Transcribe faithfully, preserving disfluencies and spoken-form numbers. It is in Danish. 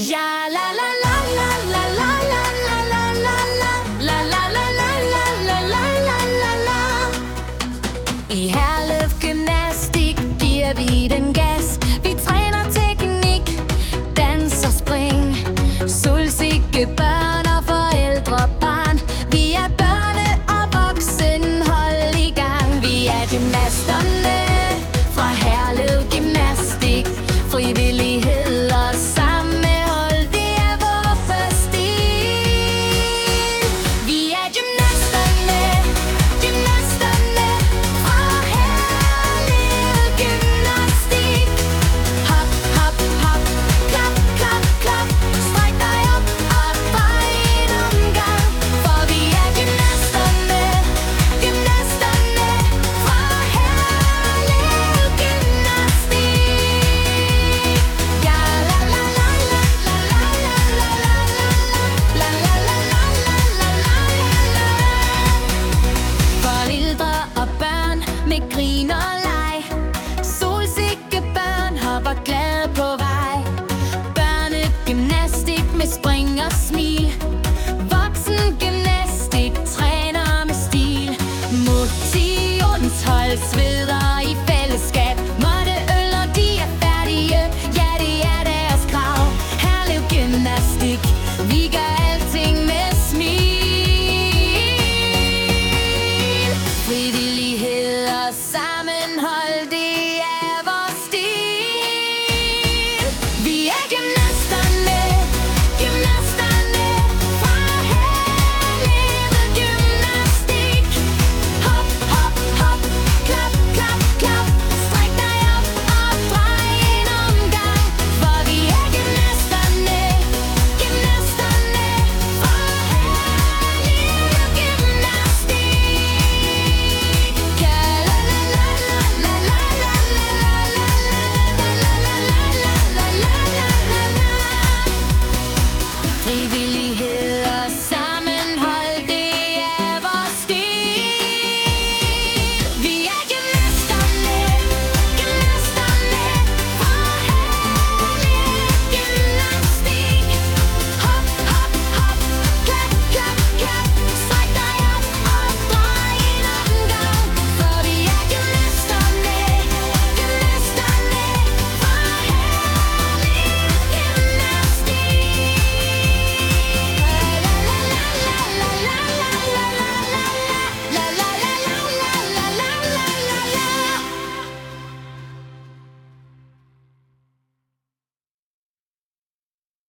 Ja, la la la la la la la la la la la la la la la la la la la. I Herlev Gymnastik giver vi den gas. Vi træner teknik, dans og spring, solsikkebad